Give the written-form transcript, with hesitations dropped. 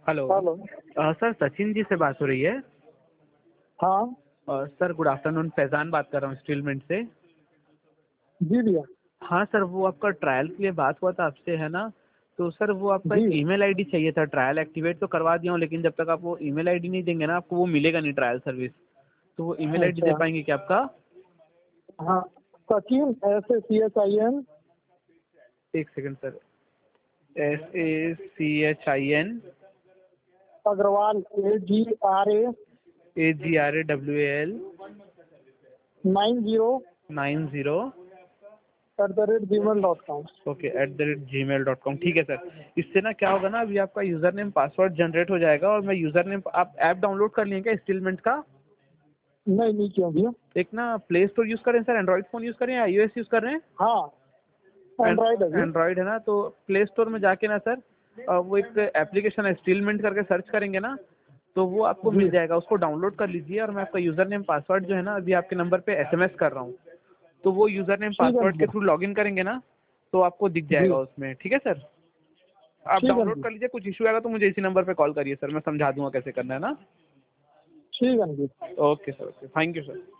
Hello. Hello. Sir Sachin ji से बात हो रही है? हाँ सर गुड आफ्टरनून, फैजान बात कर रहा हूँ स्टीलमेंट से। जी भैया। हाँ सर, वो आपका ट्रायल के लिए बात हुआ था आपसे, है ना? तो सर वो आपका एक जी ईमेल आईडी चाहिए था। ट्रायल एक्टिवेट तो करवा दिया हूँ, लेकिन जब तक आप वो ईमेल आईडी नहीं देंगे ना, आपको वो मिलेगा नहीं ट्रायल सर्विस। तो वो ईमेल आईडी दे अच्छा। पाएंगे क्या आपका? हाँ, सचिन SACHIN एक second sir. SACHIN Agrawal AGRAWAL 90 90 @gmail.com। Okay @gmail.com। ठीक है सर। इससे ना क्या होगा ना, अभी आपका यूजर नेम पासवर्ड जनरेट हो जाएगा, और मैं यूजर नेम, आप ऐप डाउनलोड कर लिए क्या स्टीलमेंट का? नहीं क्यों भैया। एक ना प्ले स्टोर यूज करें सर, एंड्रॉइड फोन यूज करें या iOS यूज कर रहे हैं? हाँ, एंड्रॉइड है भैया। एंड्रॉइड है ना, तो प्ले स्टोर में जाके ना सर, वो एक एप्लीकेशन है स्टीलमेंट करके, सर्च करेंगे ना तो वो आपको जी मिल जाएगा। उसको डाउनलोड कर लीजिए, और मैं आपका यूजर नेम पासवर्ड जो है ना, अभी आपके नंबर पे SMS कर रहा हूँ। तो वो यूजर नेम ठीक है पासवर्ड के भैया। थ्रू लॉगिन करेंगे ना, तो आपको दिख जी जाएगा उसमें। ठीक है सर, आप ठीक है डाउनलोड भैया। कर लीजिए। कुछ इशू आएगा तो मुझे इसी नंबर पे कॉल करिए सर, मैं समझा दूंगा कैसे करना है ना। ठीक है भैया। Okay sir, okay, thank you sir.